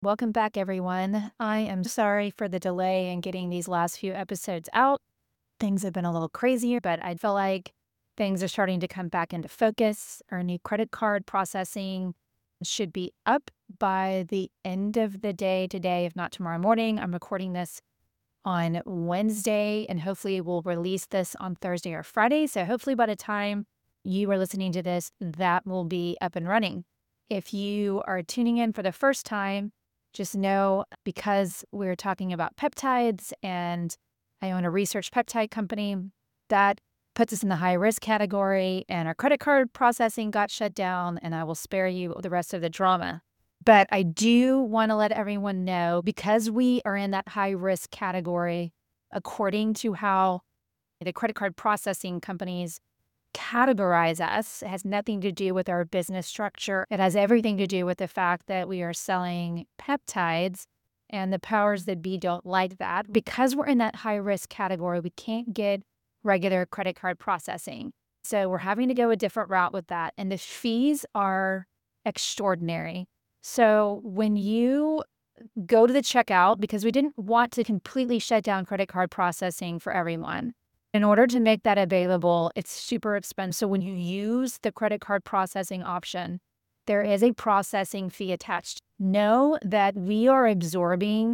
Welcome back, everyone. I am sorry for the delay in getting these last few episodes out. Things have been a little crazier, but I feel like things are starting to come back into focus. Our new credit card processing should be up by the end of the day today, if not tomorrow morning. I'm recording this on Wednesday, and hopefully we'll release this on Thursday or Friday. So hopefully by the time you are listening to this, that will be up and running. If you are tuning in for the first time, just know because we're talking about peptides and I own a research peptide company, that puts us in the high risk category, and our credit card processing got shut down, and I will spare you the rest of the drama. But I do want to let everyone know, because we are in that high risk category, according to how the credit card processing companies categorize us, it has nothing to do with our business structure. It has everything to do with the fact that we are selling peptides, and the powers that be don't like that. Because we're in that high risk category, we can't get regular credit card processing. So we're having to go a different route with that. And the fees are extraordinary. So when you go to the checkout, because we didn't want to completely shut down credit card processing for everyone, in order to make that available, it's super expensive. So when you use the credit card processing option, there is a processing fee attached. Know that we are absorbing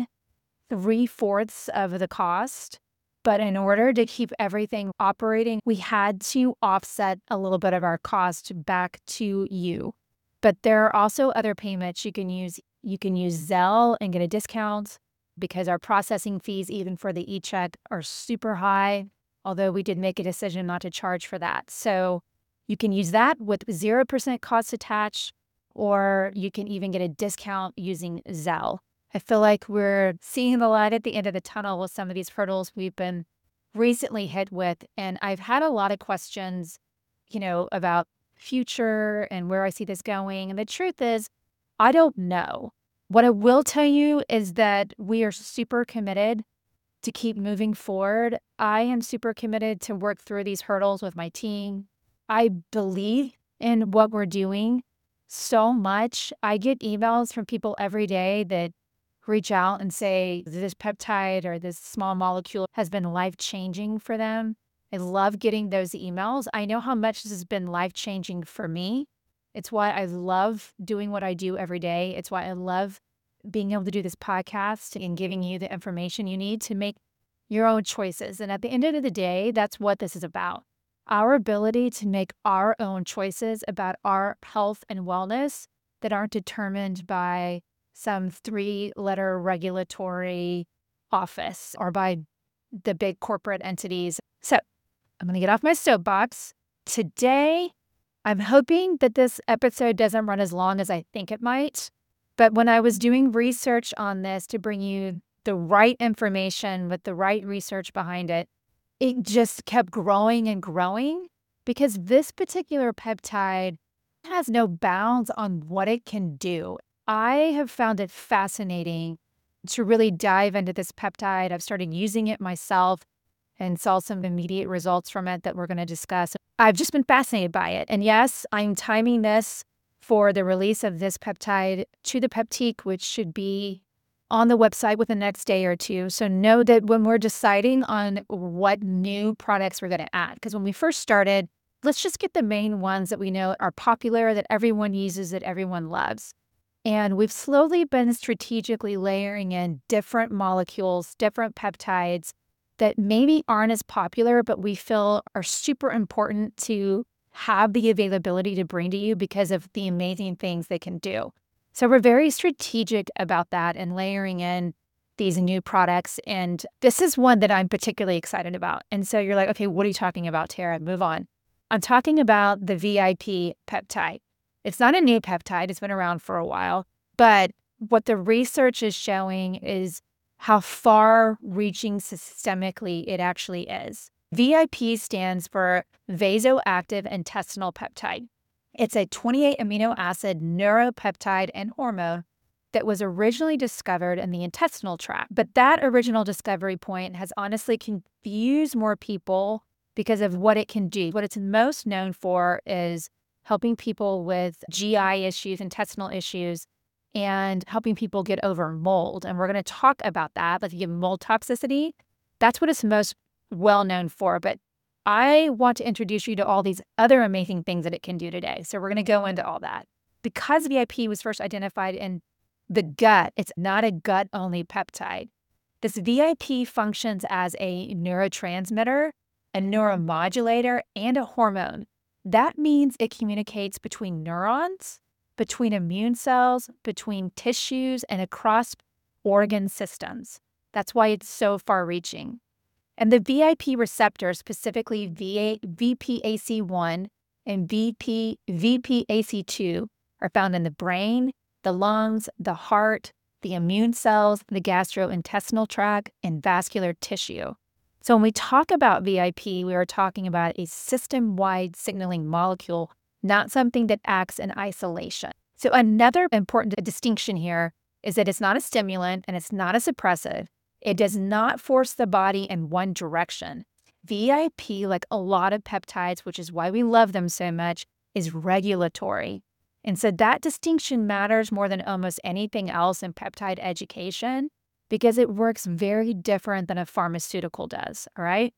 3/4 of the cost, but in order to keep everything operating, we had to offset a little bit of our cost back to you. But there are also other payments you can use. You can use Zelle and get a discount, because our processing fees, even for the e-check, are super high, although we did make a decision not to charge for that. So you can use that with 0% cost attached, or you can even get a discount using Zelle. I feel like we're seeing the light at the end of the tunnel with some of these hurdles we've been recently hit with. And I've had a lot of questions, about future and where I see this going. And the truth is, I don't know. What I will tell you is that we are super committed to keep moving forward. I am super committed to work through these hurdles with my team. I believe in what we're doing so much. I get emails from people every day that reach out and say this peptide or this small molecule has been life-changing for them. I love getting those emails. I know how much this has been life-changing for me. It's why I love doing what I do every day. It's why I love being able to do this podcast and giving you the information you need to make your own choices. And at the end of the day, that's what this is about. Our ability to make our own choices about our health and wellness that aren't determined by some 3-letter regulatory office or by the big corporate entities. So I'm going to get off my soapbox. Today, I'm hoping that this episode doesn't run as long as I think it might. But when I was doing research on this to bring you the right information with the right research behind it, it just kept growing and growing, because this particular peptide has no bounds on what it can do. I have found it fascinating to really dive into this peptide. I've started using it myself and saw some immediate results from it that we're going to discuss. I've just been fascinated by it. And yes, I'm timing this for the release of this peptide to the Peptique, which should be on the website within the next day or two. So know that when we're deciding on what new products we're going to add, because when we first started, let's just get the main ones that we know are popular, that everyone uses, that everyone loves. And we've slowly been strategically layering in different molecules, different peptides that maybe aren't as popular, but we feel are super important to have the availability to bring to you because of the amazing things they can do. So we're very strategic about that and layering in these new products. And this is one that I'm particularly excited about. And so you're like, okay, what are you talking about, Tara? Move on. I'm talking about the VIP peptide. It's not a new peptide. It's been around for a while. But what the research is showing is how far-reaching systemically it actually is. VIP stands for vasoactive intestinal peptide. It's a 28 amino acid neuropeptide and hormone that was originally discovered in the intestinal tract. But that original discovery point has honestly confused more people because of what it can do. What it's most known for is helping people with GI issues, intestinal issues, and helping people get over mold. And we're going to talk about that. Like, you have mold toxicity. That's what it's most well known for. But I want to introduce you to all these other amazing things that it can do today. So we're going to go into all that. Because VIP was first identified in the gut, it's not a gut-only peptide. This VIP functions as a neurotransmitter, a neuromodulator, and a hormone. That means it communicates between neurons, between immune cells, between tissues, and across organ systems. That's why it's so far-reaching. And the VIP receptors, specifically VPAC1 and VPAC2, are found in the brain, the lungs, the heart, the immune cells, the gastrointestinal tract, and vascular tissue. So when we talk about VIP, we are talking about a system-wide signaling molecule, not something that acts in isolation. So another important distinction here is that it's not a stimulant and it's not a suppressive. It does not force the body in one direction. VIP, like a lot of peptides, which is why we love them so much, is regulatory. And so that distinction matters more than almost anything else in peptide education because it works very different than a pharmaceutical does, all right?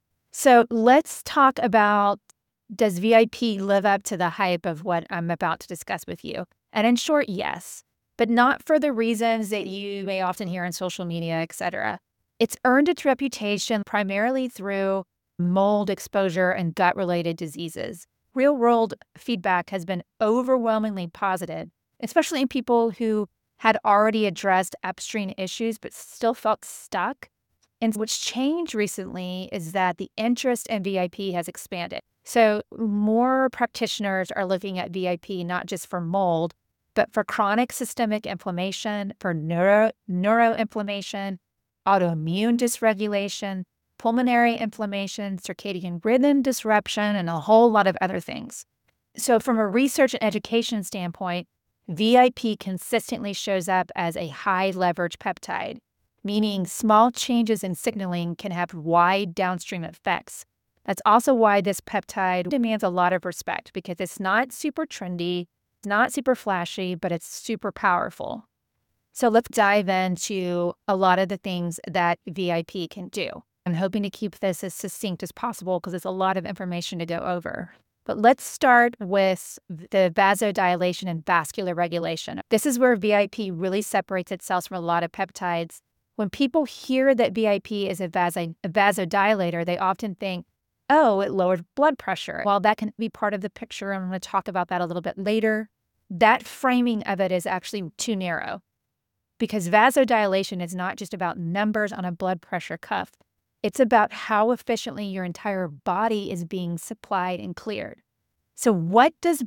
So let's talk about, does VIP live up to the hype of what I'm about to discuss with you? And in short, yes, but not for the reasons that you may often hear in social media, etc. It's earned its reputation primarily through mold exposure and gut-related diseases. Real-world feedback has been overwhelmingly positive, especially in people who had already addressed upstream issues but still felt stuck. And what's changed recently is that the interest in VIP has expanded. So more practitioners are looking at VIP not just for mold, but for chronic systemic inflammation, for neuroinflammation, autoimmune dysregulation, pulmonary inflammation, circadian rhythm disruption, and a whole lot of other things. So from a research and education standpoint, VIP consistently shows up as a high-leverage peptide, meaning small changes in signaling can have wide downstream effects. That's also why this peptide demands a lot of respect because it's not super trendy, it's not super flashy, but it's super powerful. So let's dive into a lot of the things that VIP can do. I'm hoping to keep this as succinct as possible because it's a lot of information to go over. But let's start with the vasodilation and vascular regulation. This is where VIP really separates itself from a lot of peptides. When people hear that VIP is a vasodilator, they often think, oh, it lowered blood pressure. While that can be part of the picture, and I'm going to talk about that a little bit later, that framing of it is actually too narrow because vasodilation is not just about numbers on a blood pressure cuff. It's about how efficiently your entire body is being supplied and cleared. So what does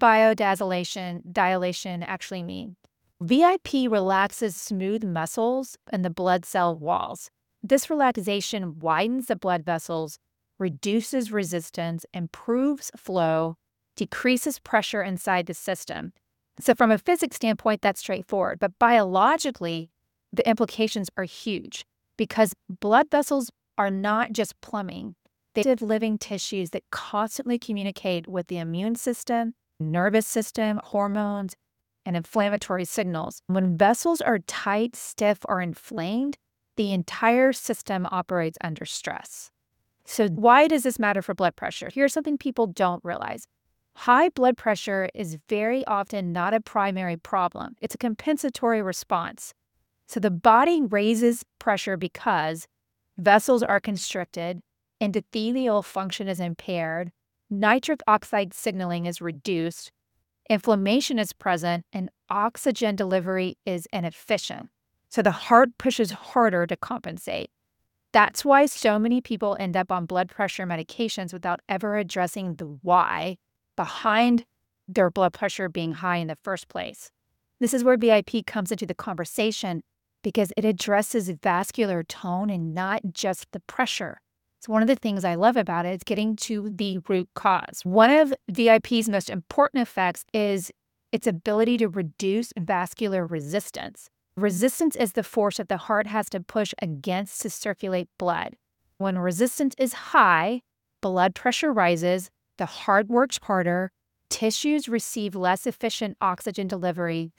vasodilation actually mean? VIP relaxes smooth muscles and the blood cell walls. This relaxation widens the blood vessels, reduces resistance, improves flow, decreases pressure inside the system. So from a physics standpoint, that's straightforward. But biologically, the implications are huge because blood vessels are not just plumbing. They have living tissues that constantly communicate with the immune system, nervous system, hormones, and inflammatory signals. When vessels are tight, stiff, or inflamed, the entire system operates under stress. So why does this matter for blood pressure? Here's something people don't realize. High blood pressure is very often not a primary problem. It's a compensatory response. So the body raises pressure because vessels are constricted, endothelial function is impaired, nitric oxide signaling is reduced, inflammation is present, and oxygen delivery is inefficient. So the heart pushes harder to compensate. That's why so many people end up on blood pressure medications without ever addressing the why behind their blood pressure being high in the first place. This is where VIP comes into the conversation because it addresses vascular tone and not just the pressure. It's one of the things I love about it is getting to the root cause. One of VIP's most important effects is its ability to reduce vascular resistance. Resistance is the force that the heart has to push against to circulate blood. When resistance is high, blood pressure rises, the heart works harder, tissues receive less efficient oxygen delivery,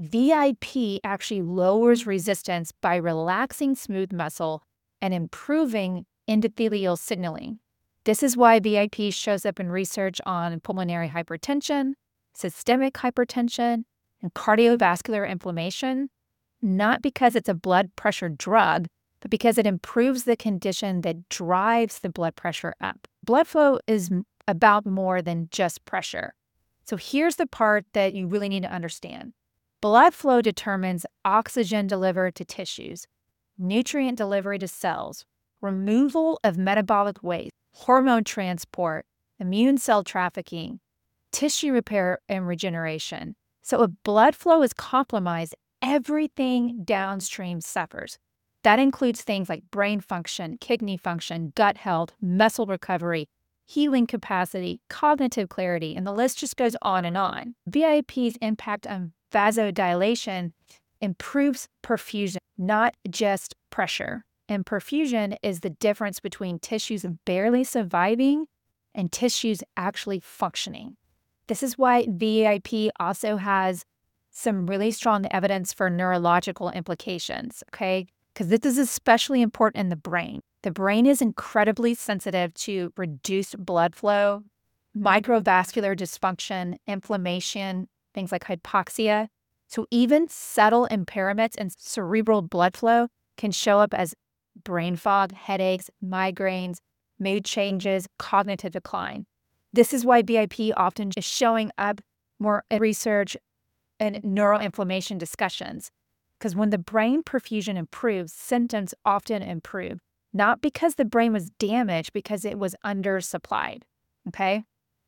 VIP actually lowers resistance by relaxing smooth muscle and improving endothelial signaling. This is why VIP shows up in research on pulmonary hypertension, systemic hypertension, and cardiovascular inflammation, not because it's a blood pressure drug, but because it improves the condition that drives the blood pressure up. Blood flow is about more than just pressure. So here's the part that you really need to understand. Blood flow determines oxygen delivered to tissues, nutrient delivery to cells, removal of metabolic waste, hormone transport, immune cell trafficking, tissue repair and regeneration. So if blood flow is compromised, everything downstream suffers. That includes things like brain function, kidney function, gut health, muscle recovery, healing capacity, cognitive clarity, and the list just goes on and on. VIP's impact on vasodilation improves perfusion, not just pressure. And perfusion is the difference between tissues barely surviving and tissues actually functioning. This is why VIP also has some really strong evidence for neurological implications, okay? Because this is especially important in the brain. The brain is incredibly sensitive to reduced blood flow, microvascular dysfunction, inflammation, things like hypoxia. So even subtle impairments in cerebral blood flow can show up as brain fog, headaches, migraines, mood changes, cognitive decline. This is why VIP often is showing up more in research and neuroinflammation discussions. Because when the brain perfusion improves, symptoms often improve, not because the brain was damaged, because it was undersupplied, okay?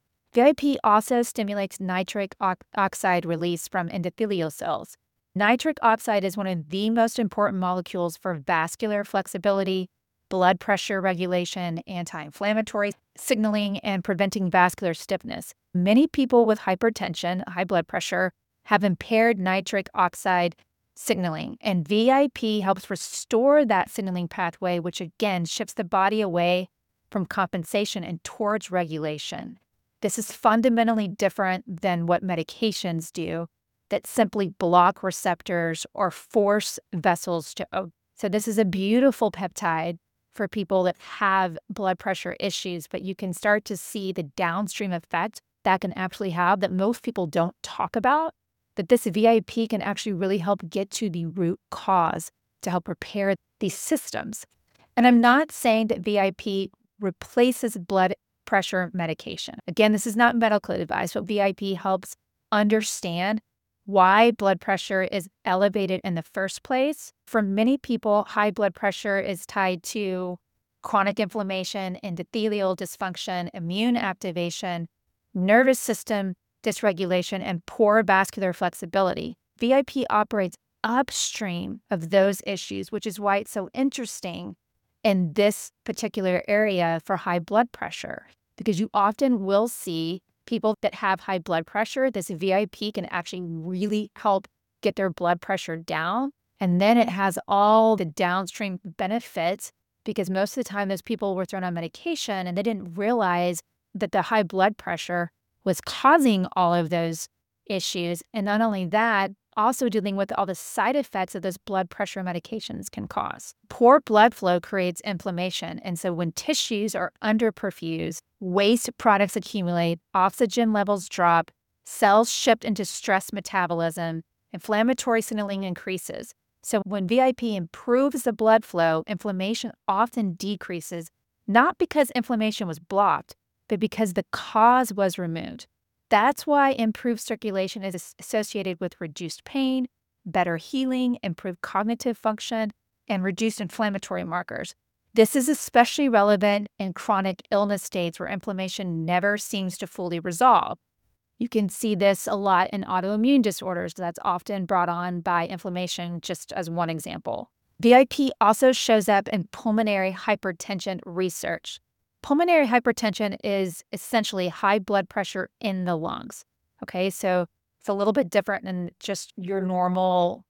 VIP also stimulates nitric oxide release from endothelial cells. Nitric oxide is one of the most important molecules for vascular flexibility, blood pressure regulation, anti-inflammatory signaling, and preventing vascular stiffness. Many people with hypertension, high blood pressure, have impaired nitric oxide signaling, and VIP helps restore that signaling pathway, which again shifts the body away from compensation and towards regulation. This is fundamentally different than what medications do that simply block receptors or force vessels to open. So this is a beautiful peptide for people that have blood pressure issues, but you can start to see the downstream effect that can actually have that most people don't talk about, that this VIP can actually really help get to the root cause to help repair these systems. And I'm not saying that VIP replaces blood pressure medication. Again, this is not medical advice, but VIP helps understand why blood pressure is elevated in the first place. For many people, high blood pressure is tied to chronic inflammation, endothelial dysfunction, immune activation, nervous system dysregulation, and poor vascular flexibility. VIP operates upstream of those issues, which is why it's so interesting in this particular area for high blood pressure, because you often will see people that have high blood pressure, this VIP can actually really help get their blood pressure down. And then it has all the downstream benefits, because most of the time those people were thrown on medication and they didn't realize that the high blood pressure was causing all of those issues. And not only that, also dealing with all the side effects that those blood pressure medications can cause. Poor blood flow creates inflammation. And so when tissues are underperfused, waste products accumulate, oxygen levels drop, cells shift into stress metabolism, inflammatory signaling increases. So when VIP improves the blood flow, inflammation often decreases, not because inflammation was blocked, but because the cause was removed. That's why improved circulation is associated with reduced pain, better healing, improved cognitive function, and reduced inflammatory markers. This is especially relevant in chronic illness states where inflammation never seems to fully resolve. You can see this a lot in autoimmune disorders that's often brought on by inflammation, just as one example. VIP also shows up in pulmonary hypertension research. Pulmonary hypertension is essentially high blood pressure in the lungs. Okay, so it's a little bit different than just your normal,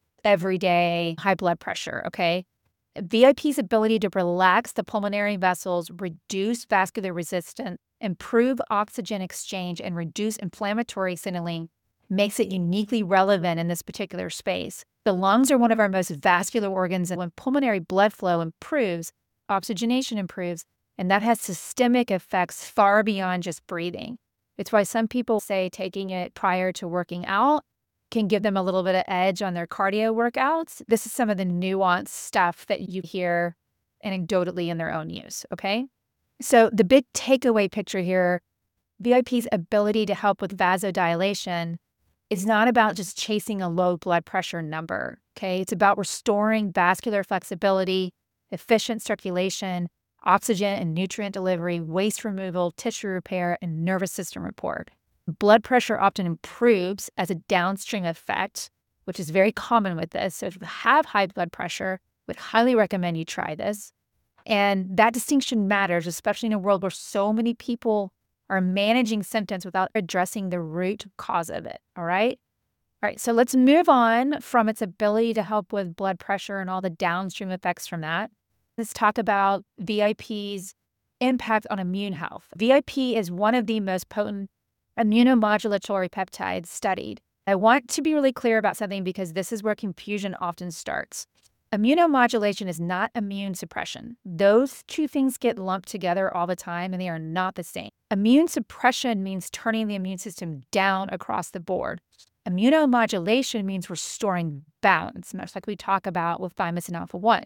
everyday high blood pressure. Okay, VIP's ability to relax the pulmonary vessels, reduce vascular resistance, improve oxygen exchange, and reduce inflammatory signaling makes it uniquely relevant in this particular space. The lungs are one of our most vascular organs, and when pulmonary blood flow improves, oxygenation improves, and that has systemic effects far beyond just breathing. It's why some people say taking it prior to working out can give them a little bit of edge on their cardio workouts. This is some of the nuanced stuff that you hear anecdotally in their own use, okay? So the big takeaway picture here, VIP's ability to help with vasodilation is not about just chasing a low blood pressure number, okay? It's about restoring vascular flexibility, efficient circulation, oxygen and nutrient delivery, waste removal, tissue repair, and nervous system support. Blood pressure often improves as a downstream effect, which is very common with this. So if you have high blood pressure, would highly recommend you try this. And that distinction matters, especially in a world where so many people are managing symptoms without addressing the root cause of it, all right? All right, so let's move on from its ability to help with blood pressure and all the downstream effects from that. Let's talk about VIP's impact on immune health. VIP is one of the most potent immunomodulatory peptides studied. I want to be really clear about something because this is where confusion often starts. Immunomodulation is not immune suppression. Those two things get lumped together all the time, and they are not the same. Immune suppression means turning the immune system down across the board. Immunomodulation means restoring balance, much like we talk about with thymosin alpha-1.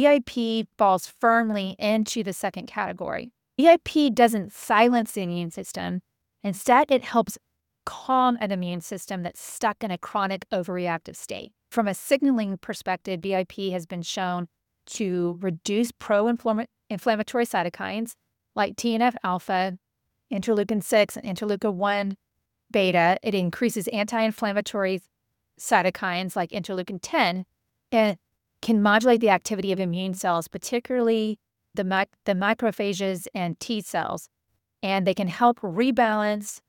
VIP falls firmly into the second category. VIP doesn't silence the immune system. Instead, it helps calm an immune system that's stuck in a chronic overreactive state. From a signaling perspective, VIP has been shown to reduce pro-inflammatory cytokines like TNF-alpha, interleukin-6, and interleukin-1 beta. It increases anti-inflammatory cytokines like interleukin-10 and can modulate the activity of immune cells, particularly the macrophages and T cells, and they can help rebalance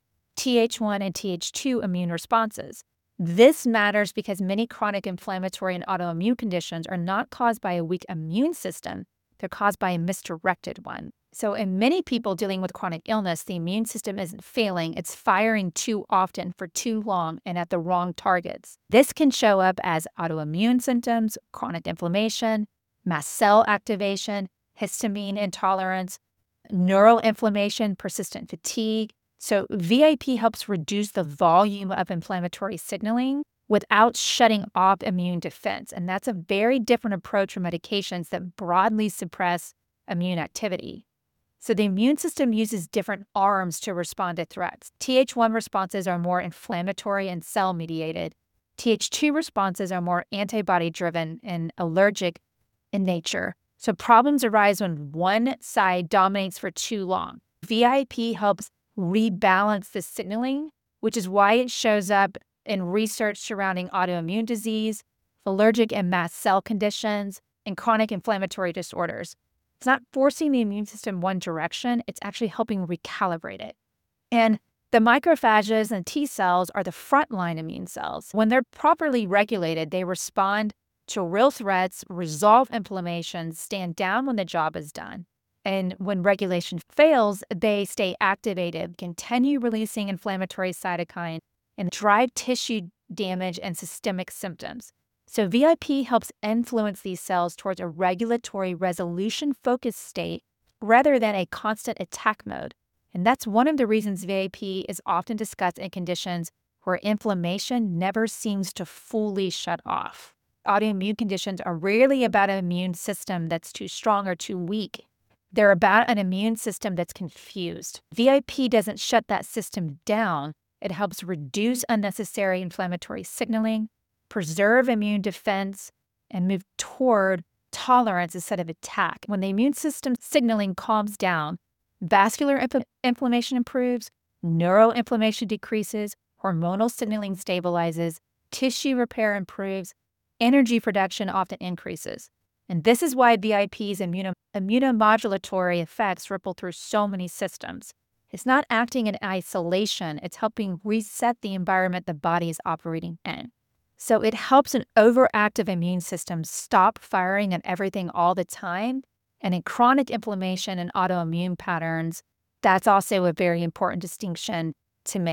Th1 and Th2 immune responses. This matters because many chronic inflammatory and autoimmune conditions are not caused by a weak immune system, they're caused by a misdirected one. So in many people dealing with chronic illness, the immune system isn't failing, it's firing too often for too long and at the wrong targets. This can show up as autoimmune symptoms, chronic inflammation, mast cell activation, histamine intolerance, neuroinflammation, persistent fatigue. So VIP helps reduce the volume of inflammatory signaling without shutting off immune defense. And that's a very different approach from medications that broadly suppress immune activity. So the immune system uses different arms to respond to threats. Th1 responses are more inflammatory and cell-mediated. Th2 responses are more antibody-driven and allergic in nature. So problems arise when one side dominates for too long. VIP helps rebalance the signaling, which is why it shows up in research surrounding autoimmune disease, allergic and mast cell conditions, and chronic inflammatory disorders. It's not forcing the immune system one direction, it's actually helping recalibrate it. And the macrophages and T cells are the frontline immune cells. When they're properly regulated, they respond to real threats, resolve inflammation, stand down when the job is done. And when regulation fails, they stay activated, continue releasing inflammatory cytokines, and drive tissue damage and systemic symptoms. So VIP helps influence these cells towards a regulatory resolution-focused state rather than a constant attack mode. And that's one of the reasons VIP is often discussed in conditions where inflammation never seems to fully shut off. Autoimmune conditions are rarely about an immune system that's too strong or too weak. They're about an immune system that's confused. VIP doesn't shut that system down. It helps reduce unnecessary inflammatory signaling, preserve immune defense, and move toward tolerance instead of attack. When the immune system signaling calms down, vascular inflammation improves, neuroinflammation decreases, hormonal signaling stabilizes, tissue repair improves, energy production often increases. And this is why VIP's immunomodulatory effects ripple through so many systems. It's not acting in isolation, it's helping reset the environment the body is operating in. So it helps an overactive immune system stop firing at everything all the time. And in chronic inflammation and autoimmune patterns, that's also a very important distinction to make,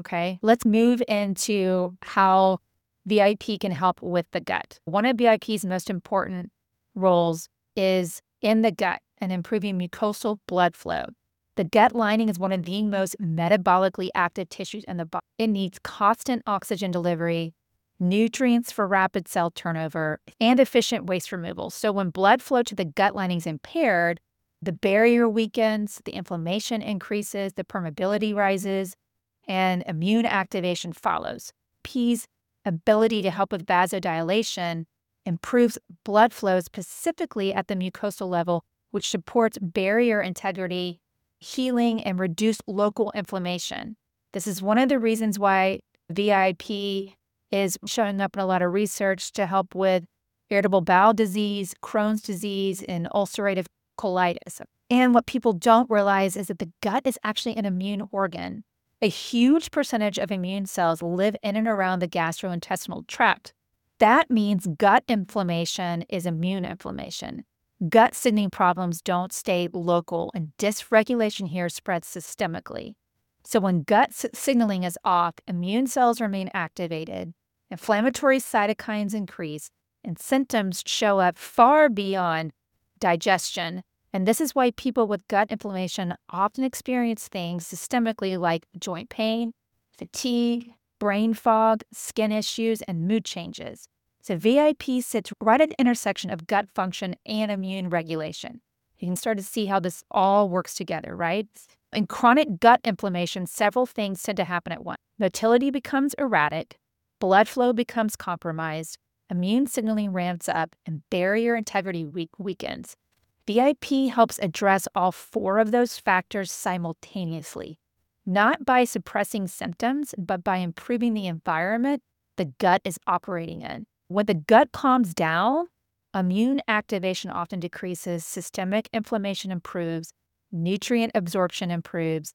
Okay, let's move into how VIP can help with the gut. One of VIP's most important roles is in the gut and improving mucosal blood flow. The gut lining is one of the most metabolically active tissues in the body. It needs constant oxygen delivery, nutrients for rapid cell turnover, and efficient waste removal. So when blood flow to the gut lining is impaired, the barrier weakens, the inflammation increases, the permeability rises, and immune activation follows. P's ability to help with vasodilation improves blood flow specifically at the mucosal level, which supports barrier integrity, healing, and reduced local inflammation. This is one of the reasons why VIP is showing up in a lot of research to help with irritable bowel disease, Crohn's disease, and ulcerative colitis. And what people don't realize is that the gut is actually an immune organ. A huge percentage of immune cells live in and around the gastrointestinal tract. That means gut inflammation is immune inflammation. Gut signaling problems don't stay local, and dysregulation here spreads systemically. So when gut signaling is off, immune cells remain activated, inflammatory cytokines increase, and symptoms show up far beyond digestion. And this is why people with gut inflammation often experience things systemically like joint pain, fatigue, brain fog, skin issues, and mood changes. So VIP sits right at the intersection of gut function and immune regulation. You can start to see how this all works together, right? In chronic gut inflammation, several things tend to happen at once. Motility becomes erratic, blood flow becomes compromised, immune signaling ramps up, and barrier integrity weakens. VIP helps address all four of those factors simultaneously, not by suppressing symptoms, but by improving the environment the gut is operating in. When the gut calms down, immune activation often decreases, systemic inflammation improves, nutrient absorption improves,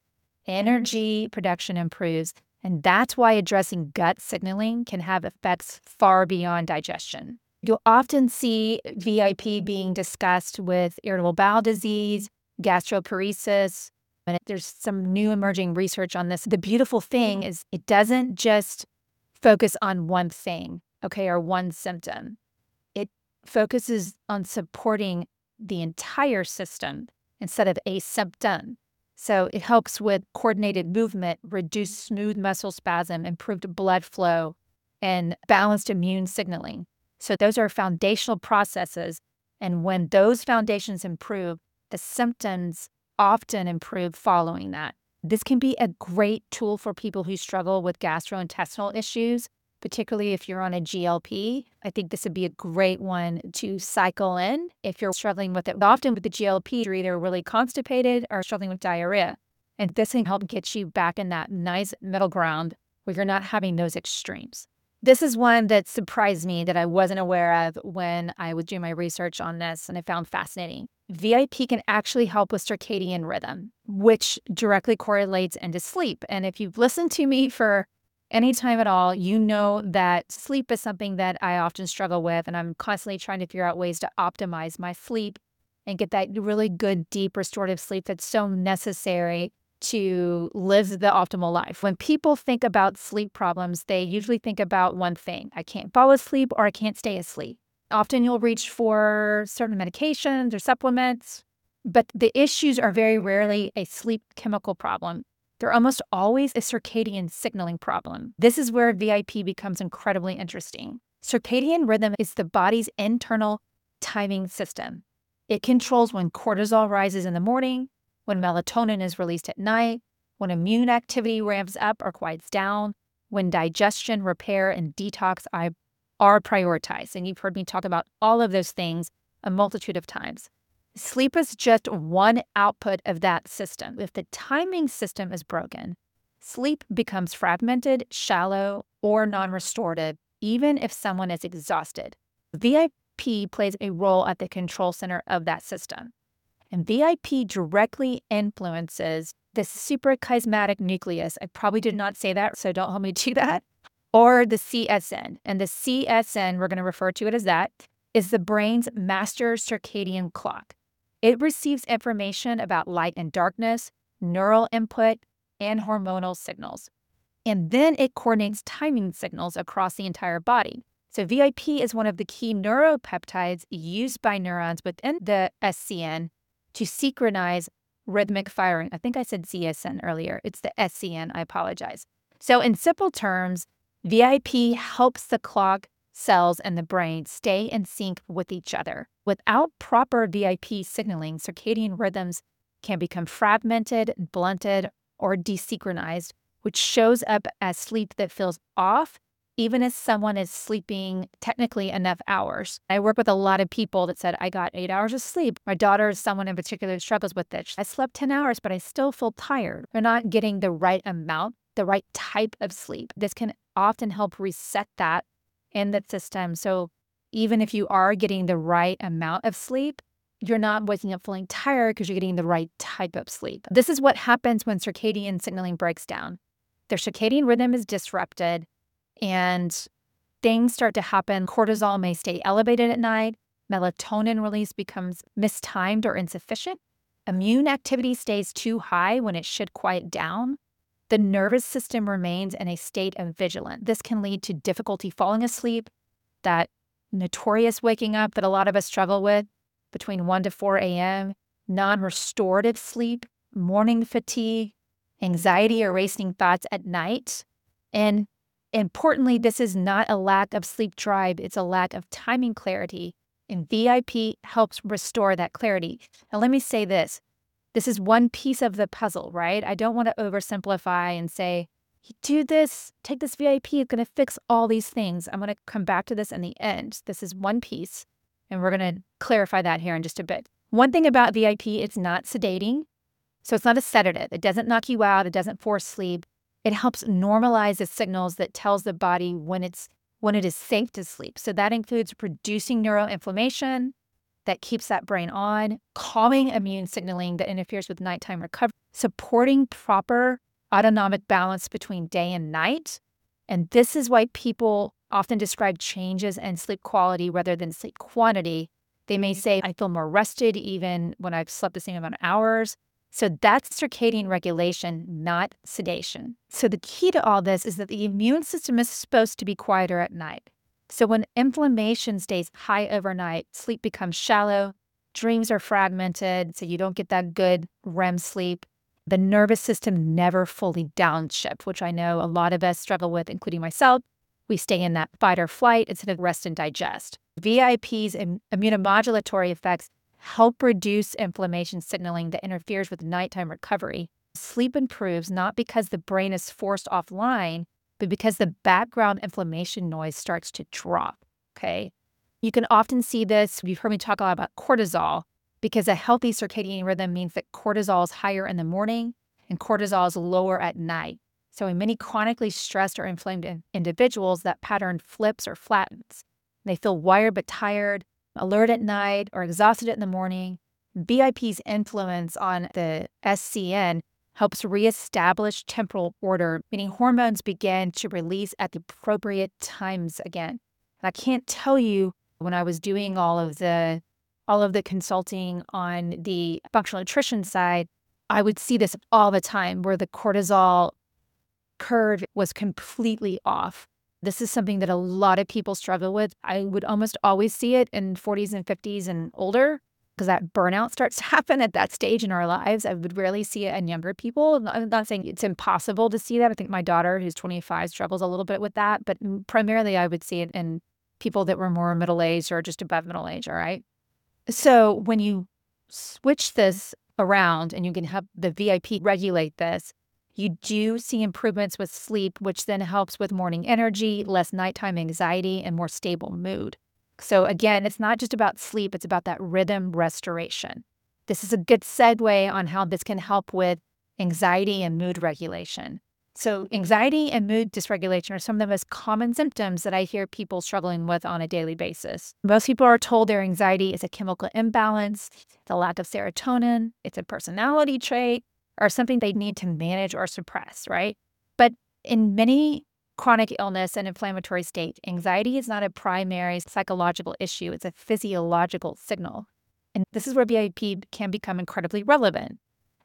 energy production improves, and that's why addressing gut signaling can have effects far beyond digestion. You'll often see VIP being discussed with irritable bowel disease, gastroparesis, and there's some new emerging research on this. The beautiful thing is it doesn't just focus on one thing, okay, or one symptom. It focuses on supporting the entire system instead of a symptom. So it helps with coordinated movement, reduced smooth muscle spasm, improved blood flow, and balanced immune signaling. So those are foundational processes. And when those foundations improve, the symptoms often improve following that. This can be a great tool for people who struggle with gastrointestinal issues, particularly if you're on a GLP. I think this would be a great one to cycle in if you're struggling with it. Often with the GLP, you're either really constipated or struggling with diarrhea. And this can help get you back in that nice middle ground where you're not having those extremes. This is one that surprised me that I wasn't aware of when I was doing my research on this, and I found fascinating. VIP can actually help with circadian rhythm, which directly correlates into sleep. And if you've listened to me for any time at all, you know that sleep is something that I often struggle with, and I'm constantly trying to figure out ways to optimize my sleep and get that really good, deep, restorative sleep that's so necessary to live the optimal life. When people think about sleep problems, they usually think about one thing. I can't fall asleep or I can't stay asleep. Often you'll reach for certain medications or supplements, but the issues are very rarely a sleep chemical problem. They're almost always a circadian signaling problem. This is where VIP becomes incredibly interesting. Circadian rhythm is the body's internal timing system. It controls when cortisol rises in the morning, when melatonin is released at night, when immune activity ramps up or quiets down, when digestion, repair, and detox are prioritized. And you've heard me talk about all of those things a multitude of times. Sleep is just one output of that system. If the timing system is broken, sleep becomes fragmented, shallow, or non-restorative, even if someone is exhausted. VIP plays a role at the control center of that system. And VIP directly influences the suprachiasmatic nucleus. I probably did not say that, so don't hold me to that. Or the CSN. And the CSN, we're going to refer to it as that, is the brain's master circadian clock. It receives information about light and darkness, neural input, and hormonal signals. And then it coordinates timing signals across the entire body. So VIP is one of the key neuropeptides used by neurons within the SCN to synchronize rhythmic firing. I think I said ZSN earlier. It's the SCN. I apologize. So in simple terms, VIP helps the clock cells in the brain stay in sync with each other. Without proper VIP signaling, circadian rhythms can become fragmented, blunted, or desynchronized, which shows up as sleep that feels off, even as someone is sleeping technically enough hours. I work with a lot of people that said, I got 8 hours of sleep. My daughter is someone in particular who struggles with this. I slept 10 hours, but I still feel tired. They're not getting the right amount, the right type of sleep. This can often help reset that in the system. So even if you are getting the right amount of sleep, you're not waking up feeling tired because you're getting the right type of sleep. This is what happens when circadian signaling breaks down. Their circadian rhythm is disrupted and things start to happen. Cortisol may stay elevated at night. Melatonin release becomes mistimed or insufficient. Immune activity stays too high when it should quiet down. The nervous system remains in a state of vigilance. This can lead to difficulty falling asleep, that notorious waking up that a lot of us struggle with between 1 to 4 a.m., non-restorative sleep, morning fatigue, anxiety or racing thoughts at night. And importantly, this is not a lack of sleep drive, it's a lack of timing clarity. And VIP helps restore that clarity. Now, let me say this. This is one piece of the puzzle, right? I don't want to oversimplify and say, you do this, take this VIP, it's going to fix all these things. I'm going to come back to this in the end. This is one piece, and we're going to clarify that here in just a bit. One thing about VIP, it's not sedating. So it's not a sedative. It doesn't knock you out. It doesn't force sleep. It helps normalize the signals that tells the body when it is safe to sleep. So that includes reducing neuroinflammation that keeps that brain on, calming immune signaling that interferes with nighttime recovery, supporting proper autonomic balance between day and night. And this is why people often describe changes in sleep quality rather than sleep quantity. They may say, I feel more rested even when I've slept the same amount of hours. So that's circadian regulation, not sedation. So the key to all this is that the immune system is supposed to be quieter at night. So when inflammation stays high overnight, sleep becomes shallow, dreams are fragmented, so you don't get that good REM sleep. The nervous system never fully downshift, which I know a lot of us struggle with, including myself. We stay in that fight or flight instead of rest and digest. VIP's immunomodulatory effects help reduce inflammation signaling that interferes with nighttime recovery. Sleep improves not because the brain is forced offline, but because the background inflammation noise starts to drop, okay? You can often see this, you've heard me talk a lot about cortisol, because a healthy circadian rhythm means that cortisol is higher in the morning and cortisol is lower at night. So in many chronically stressed or inflamed individuals, that pattern flips or flattens. They feel wired but tired, alert at night, or exhausted in the morning. VIP's influence on the SCN helps reestablish temporal order, meaning hormones begin to release at the appropriate times again. And I can't tell you, when I was doing all of the consulting on the functional nutrition side, I would see this all the time where the cortisol curve was completely off. This is something that a lot of people struggle with. I would almost always see it in 40s and 50s and older because that burnout starts to happen at that stage in our lives. I would rarely see it in younger people. I'm not saying it's impossible to see that. I think my daughter, who's 25, struggles a little bit with that. But primarily, I would see it in people that were more middle-aged or just above middle age, all right? So when you switch this around and you can have the VIP regulate this, you do see improvements with sleep, which then helps with morning energy, less nighttime anxiety, and more stable mood. So again, it's not just about sleep, it's about that rhythm restoration. This is a good segue on how this can help with anxiety and mood regulation. So anxiety and mood dysregulation are some of the most common symptoms that I hear people struggling with on a daily basis. Most people are told their anxiety is a chemical imbalance, the lack of serotonin, it's a personality trait, or something they need to manage or suppress, right? But in many chronic illness and inflammatory state, anxiety is not a primary psychological issue, it's a physiological signal. And this is where VIP can become incredibly relevant.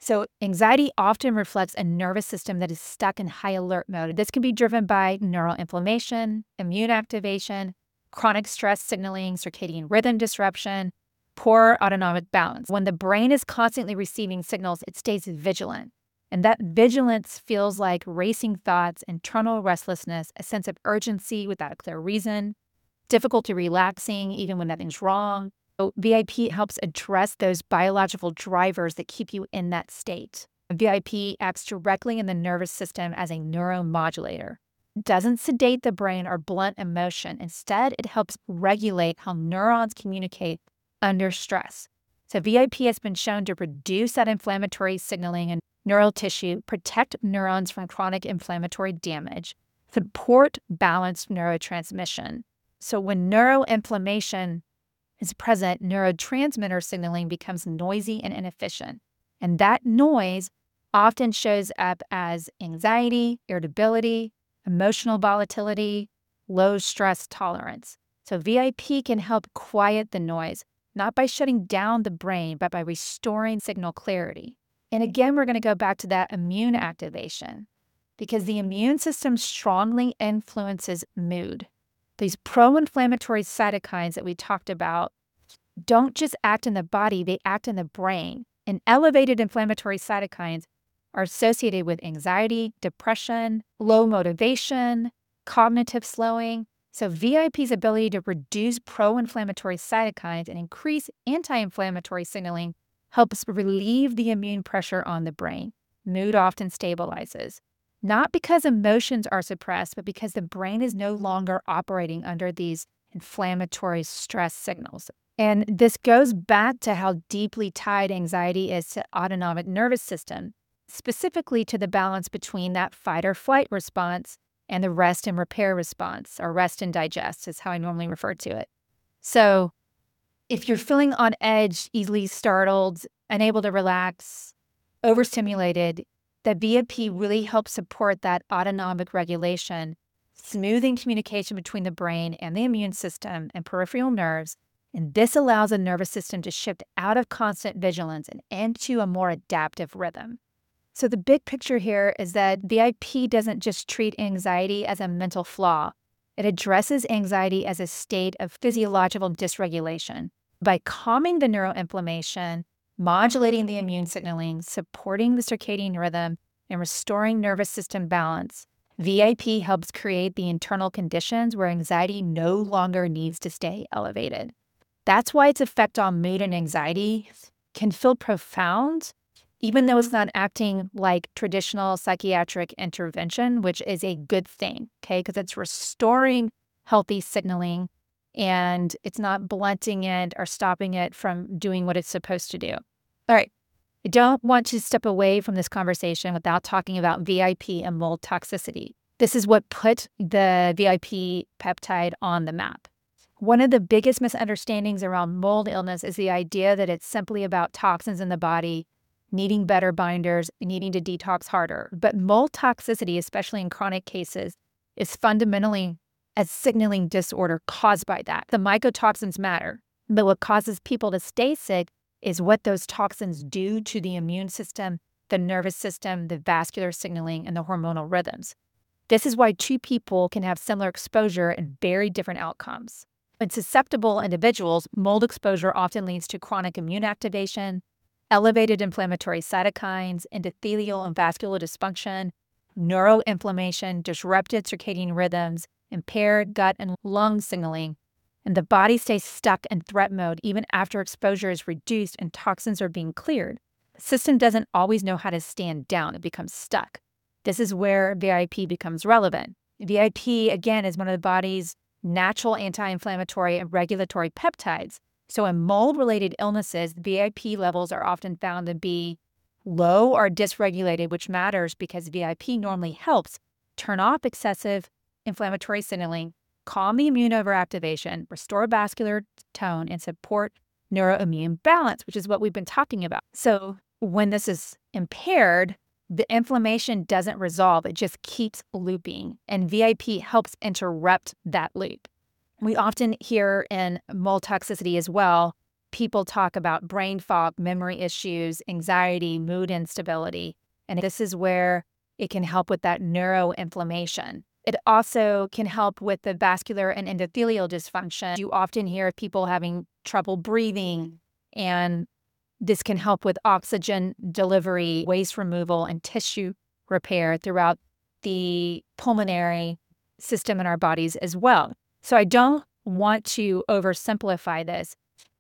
So anxiety often reflects a nervous system that is stuck in high alert mode. This can be driven by neural inflammation, immune activation, chronic stress signaling, circadian rhythm disruption, poor autonomic balance. When the brain is constantly receiving signals, it stays vigilant. And that vigilance feels like racing thoughts, internal restlessness, a sense of urgency without a clear reason, difficulty relaxing even when nothing's wrong. So VIP helps address those biological drivers that keep you in that state. VIP acts directly in the nervous system as a neuromodulator. It doesn't sedate the brain or blunt emotion. Instead, it helps regulate how neurons communicate under stress. So VIP has been shown to reduce that inflammatory signaling in neural tissue, protect neurons from chronic inflammatory damage, support balanced neurotransmission. So when neuroinflammation is present, neurotransmitter signaling becomes noisy and inefficient. And that noise often shows up as anxiety, irritability, emotional volatility, low stress tolerance. So VIP can help quiet the noise, not by shutting down the brain, but by restoring signal clarity. And again, we're going to go back to that immune activation because the immune system strongly influences mood. These pro-inflammatory cytokines that we talked about don't just act in the body, they act in the brain. And elevated inflammatory cytokines are associated with anxiety, depression, low motivation, cognitive slowing. So VIP's ability to reduce pro-inflammatory cytokines and increase anti-inflammatory signaling helps relieve the immune pressure on the brain. Mood often stabilizes. Not because emotions are suppressed, but because the brain is no longer operating under these inflammatory stress signals. And this goes back to how deeply tied anxiety is to autonomic nervous system, specifically to the balance between that fight or flight response and the rest and repair response, or rest and digest is how I normally refer to it. So if you're feeling on edge, easily startled, unable to relax, overstimulated, the VIP really helps support that autonomic regulation, smoothing communication between the brain and the immune system and peripheral nerves. And this allows the nervous system to shift out of constant vigilance and into a more adaptive rhythm. So the big picture here is that VIP doesn't just treat anxiety as a mental flaw. It addresses anxiety as a state of physiological dysregulation. By calming the neuroinflammation, modulating the immune signaling, supporting the circadian rhythm, and restoring nervous system balance, VIP helps create the internal conditions where anxiety no longer needs to stay elevated. That's why its effect on mood and anxiety can feel profound, even though it's not acting like traditional psychiatric intervention, which is a good thing, okay? Because it's restoring healthy signaling and it's not blunting it or stopping it from doing what it's supposed to do. All right, I don't want to step away from this conversation without talking about VIP and mold toxicity. This is what put the VIP peptide on the map. One of the biggest misunderstandings around mold illness is the idea that it's simply about toxins in the body, needing better binders, needing to detox harder. But mold toxicity, especially in chronic cases, is fundamentally a signaling disorder caused by that. The mycotoxins matter, but what causes people to stay sick is what those toxins do to the immune system, the nervous system, the vascular signaling, and the hormonal rhythms. This is why two people can have similar exposure and very different outcomes. In susceptible individuals, mold exposure often leads to chronic immune activation, elevated inflammatory cytokines, endothelial and vascular dysfunction, neuroinflammation, disrupted circadian rhythms, impaired gut and lung signaling, and the body stays stuck in threat mode even after exposure is reduced and toxins are being cleared. The system doesn't always know how to stand down. It becomes stuck. This is where VIP becomes relevant. VIP, again, is one of the body's natural anti-inflammatory and regulatory peptides. So in mold-related illnesses, VIP levels are often found to be low or dysregulated, which matters because VIP normally helps turn off excessive inflammatory signaling, calm the immune overactivation, restore vascular tone, and support neuroimmune balance, which is what we've been talking about. So when this is impaired, the inflammation doesn't resolve, it just keeps looping, and VIP helps interrupt that loop. We often hear in mold toxicity as well people talk about brain fog, memory issues, anxiety, mood instability. And this is where it can help with that neuroinflammation. It also can help with the vascular and endothelial dysfunction. You often hear of people having trouble breathing, and this can help with oxygen delivery, waste removal, and tissue repair throughout the pulmonary system in our bodies as well. So I don't want to oversimplify this.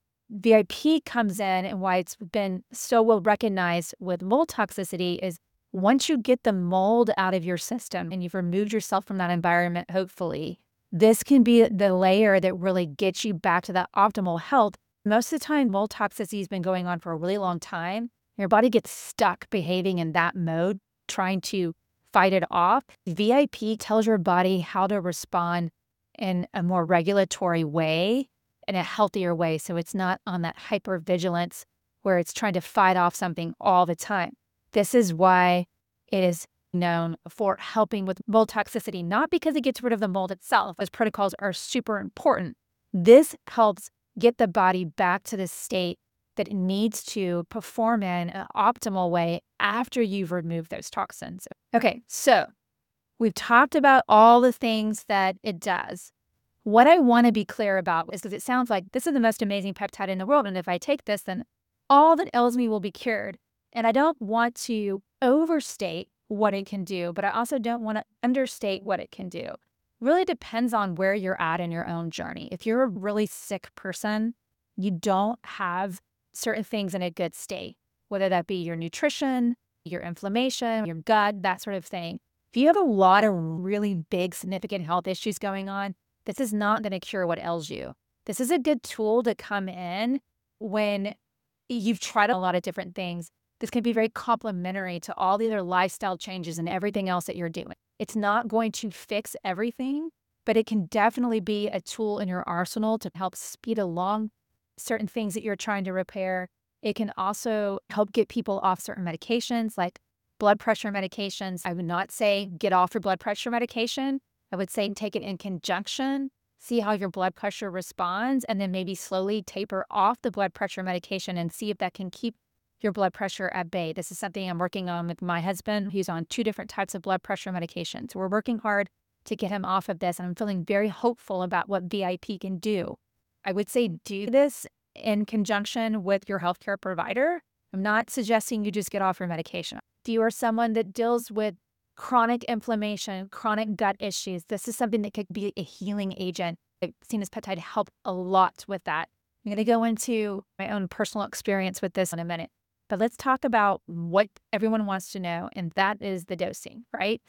VIP comes in, and why it's been so well recognized with mold toxicity is once you get the mold out of your system and you've removed yourself from that environment, hopefully, this can be the layer that really gets you back to that optimal health. Most of the time, mold toxicity has been going on for a really long time. Your body gets stuck behaving in that mode, trying to fight it off. VIP tells your body how to respond in a more regulatory way, in a healthier way. So it's not on that hypervigilance where it's trying to fight off something all the time. This is why it is known for helping with mold toxicity, not because it gets rid of the mold itself. Those protocols are super important. This helps get the body back to the state that it needs to perform in an optimal way after you've removed those toxins. Okay, so we've talked about all the things that it does. What I want to be clear about is because it sounds like this is the most amazing peptide in the world, and if I take this, then all that ails me will be cured. And I don't want to overstate what it can do, but I also don't want to understate what it can do. Really depends on where you're at in your own journey. If you're a really sick person, you don't have certain things in a good state, whether that be your nutrition, your inflammation, your gut, that sort of thing. If you have a lot of really big, significant health issues going on, this is not going to cure what ails you. This is a good tool to come in when you've tried a lot of different things. This can be very complementary to all the other lifestyle changes and everything else that you're doing. It's not going to fix everything, but it can definitely be a tool in your arsenal to help speed along certain things that you're trying to repair. It can also help get people off certain medications like blood pressure medications. I would not say get off your blood pressure medication. I would say take it in conjunction, see how your blood pressure responds, and then maybe slowly taper off the blood pressure medication and see if that can keep your blood pressure at bay. This is something I'm working on with my husband. He's on 2 different types of blood pressure medications. We're working hard to get him off of this, and I'm feeling very hopeful about what VIP can do. I would say do this in conjunction with your healthcare provider. I'm not suggesting you just get off your medication. If you are someone that deals with chronic inflammation, chronic gut issues, this is something that could be a healing agent. I've seen this peptide help a lot with that. I'm going to go into my own personal experience with this in a minute. But let's talk about what everyone wants to know, and that is the dosing, right?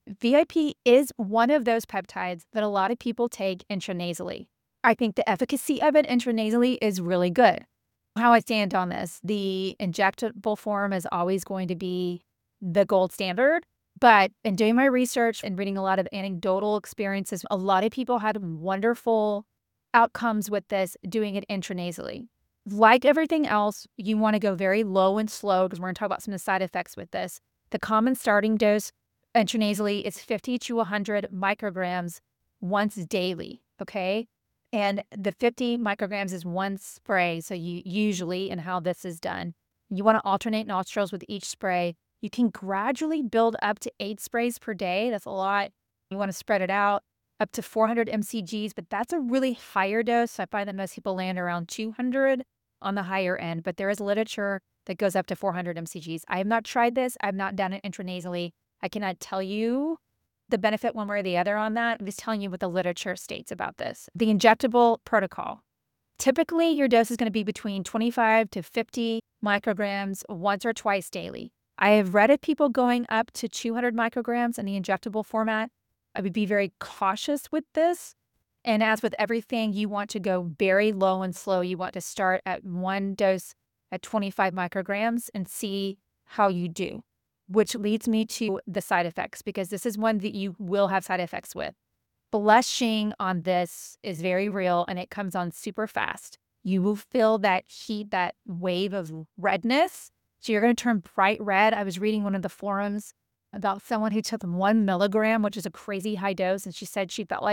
VIP is one of those peptides that a lot of people take intranasally. I think the efficacy of it intranasally is really good. How I stand on this, the injectable form is always going to be the gold standard. But in doing my research and reading a lot of anecdotal experiences, a lot of people had wonderful outcomes with this doing it intranasally. Like everything else, you want to go very low and slow because we're going to talk about some of the side effects with this. The common starting dose intranasally is 50 to 100 micrograms once daily, okay? And the 50 micrograms is one spray. So you usually, and how this is done, you want to alternate nostrils with each spray. You can gradually build up to 8 sprays per day. That's a lot. You want to spread it out up to 400 mcgs, but that's a really higher dose. So I find that most people land around 200 on the higher end, but there is literature that goes up to 400 mcgs. I have not tried this. I've not done it intranasally. I cannot tell you the benefit one way or the other on that. I'm just telling you what the literature states about this. The injectable protocol. Typically, your dose is going to be between 25 to 50 micrograms once or twice daily. I have read of people going up to 200 micrograms in the injectable format. I would be very cautious with this. And as with everything, you want to go very low and slow. You want to start at one dose at 25 micrograms and see how you do, which leads me to the side effects, because this is one that you will have side effects with. Blushing on this is very real, and it comes on super fast. You will feel that heat, that wave of redness. So you're going to turn bright red. I was reading one of the forums about someone who took 1 milligram, which is a crazy high dose, and she said she felt like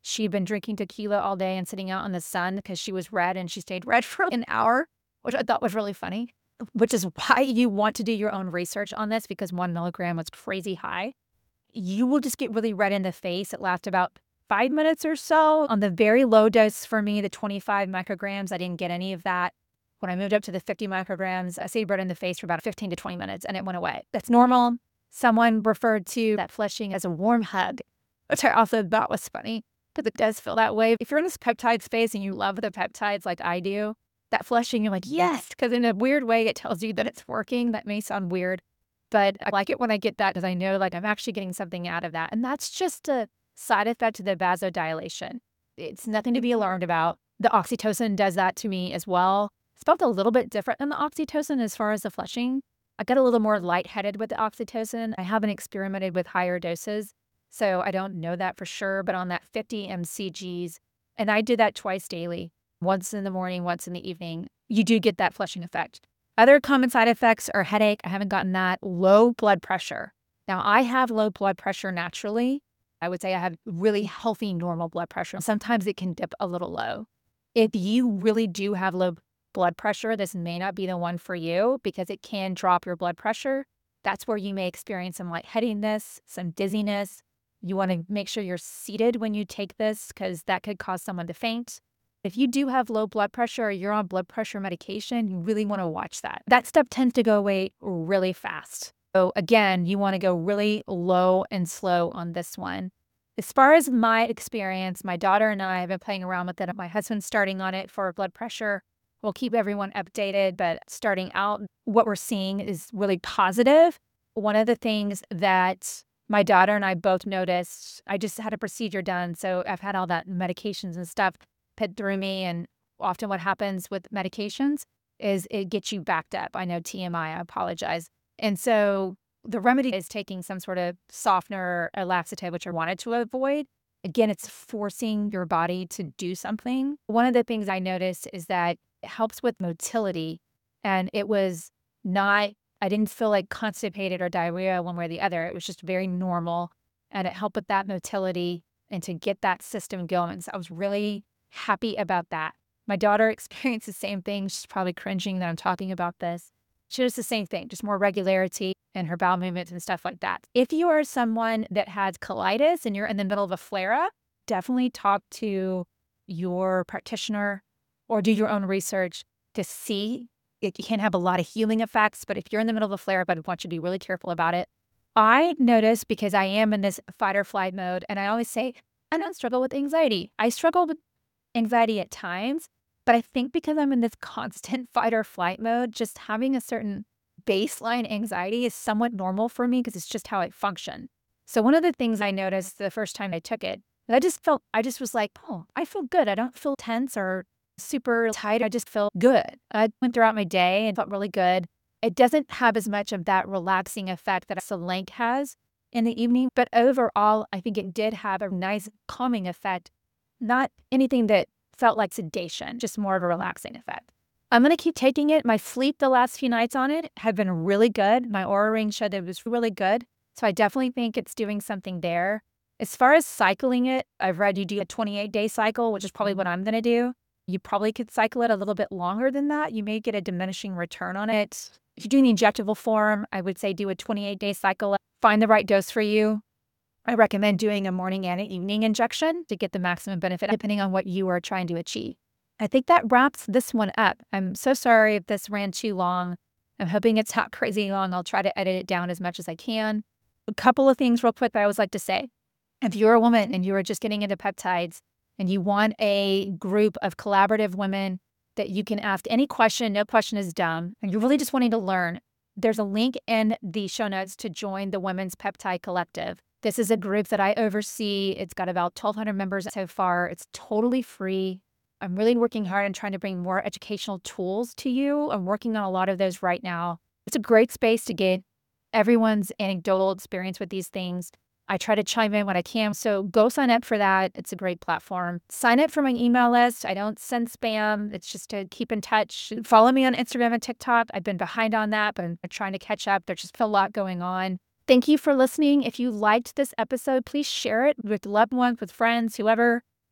She'd been drinking tequila all day and sitting out in the sun because she was red and she stayed red for an hour, which I thought was really funny, which is why you want to do your own research on this because 1 milligram was crazy high. You will just get really red in the face. It lasts about 5 minutes or so. On the very low dose for me, the 25 micrograms, I didn't get any of that. When I moved up to the 50 micrograms, I stayed red in the face for about 15 to 20 minutes and it went away. That's normal. Someone referred to that flushing as a warm hug, which I also thought was funny because it does feel that way. If you're in this peptide space and you love the peptides like I do, that flushing, you're like, yes, because in a weird way, it tells you that it's working. That may sound weird, but I like it when I get that because I know like I'm actually getting something out of that. And that's just a side effect of the vasodilation. It's nothing to be alarmed about. The oxytocin does that to me as well. It's felt a little bit different than the oxytocin as far as the flushing. I got a little more lightheaded with the oxytocin. I haven't experimented with higher doses, so I don't know that for sure. But on that 50 mcgs, and I did that twice daily, once in the morning, once in the evening, you do get that flushing effect. Other common side effects are headache. I haven't gotten that. Low blood pressure. Now, I have low blood pressure naturally. I would say I have really healthy, normal blood pressure. Sometimes it can dip a little low. If you really do have low blood pressure, this may not be the one for you because it can drop your blood pressure. That's where you may experience some lightheadedness, some dizziness. You want to make sure you're seated when you take this because that could cause someone to faint. If you do have low blood pressure or you're on blood pressure medication, you really want to watch that. That stuff tends to go away really fast. So again, you want to go really low and slow on this one. As far as my experience, my daughter and I have been playing around with it. My husband's starting on it for blood pressure. We'll keep everyone updated, but starting out, what we're seeing is really positive. One of the things that my daughter and I both noticed, I just had a procedure done, so I've had all that medications and stuff put through me, and often what happens with medications is it gets you backed up. I know TMI, I apologize. And so the remedy is taking some sort of softener or laxative, which I wanted to avoid. Again, it's forcing your body to do something. One of the things I noticed is that it helps with motility, and it was not, I didn't feel like constipated or diarrhea one way or the other. It was just very normal, and it helped with that motility and to get that system going. So I was really happy about that. My daughter experienced the same thing. She's probably cringing that I'm talking about this. She does the same thing, just more regularity in her bowel movements and stuff like that. If you are someone that has colitis and you're in the middle of a flare-up, definitely talk to your practitioner or do your own research to see. It can have a lot of healing effects, but if you're in the middle of a flare-up, I want you to be really careful about it. I notice because I am in this fight or flight mode, and I always say, I don't struggle with anxiety. I struggle with anxiety at times, but I think because I'm in this constant fight or flight mode, just having a certain baseline anxiety is somewhat normal for me because it's just how I function. So one of the things I noticed the first time I took it, I just was like, oh, I feel good. I don't feel tense or super tight. I just feel good. I went throughout my day and felt really good. It doesn't have as much of that relaxing effect that Selenk has in the evening, but overall, I think it did have a nice calming effect. Not anything that felt like sedation, just more of a relaxing effect. I'm going to keep taking it. My sleep the last few nights on it have been really good. My Oura Ring showed that it was really good. So I definitely think it's doing something there. As far as cycling it, I've read you do a 28-day cycle, which is probably what I'm going to do. You probably could cycle it a little bit longer than that. You may get a diminishing return on it. If you're doing the injectable form, I would say do a 28-day cycle. Find the right dose for you. I recommend doing a morning and an evening injection to get the maximum benefit, depending on what you are trying to achieve. I think that wraps this one up. I'm so sorry if this ran too long. I'm hoping it's not crazy long. I'll try to edit it down as much as I can. A couple of things real quick that I always like to say. If you're a woman and you are just getting into peptides and you want a group of collaborative women that you can ask any question, no question is dumb, and you're really just wanting to learn, there's a link in the show notes to join the Women's Peptide Collective. This is a group that I oversee. It's got about 1,200 members so far. It's totally free. I'm really working hard on trying to bring more educational tools to you. I'm working on a lot of those right now. It's a great space to get everyone's anecdotal experience with these things. I try to chime in when I can, so go sign up for that. It's a great platform. Sign up for my email list. I don't send spam. It's just to keep in touch. Follow me on Instagram and TikTok. I've been behind on that, but I'm trying to catch up. There's just a lot going on. Thank you for listening. If you liked this episode, please share it with loved ones, with friends, whoever.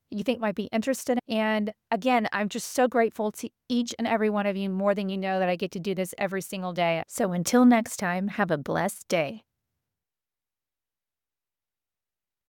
you think might be interested. And again, I'm just so grateful to each and every one of you more than you know that I get to do this every single day. So until next time, have a blessed day.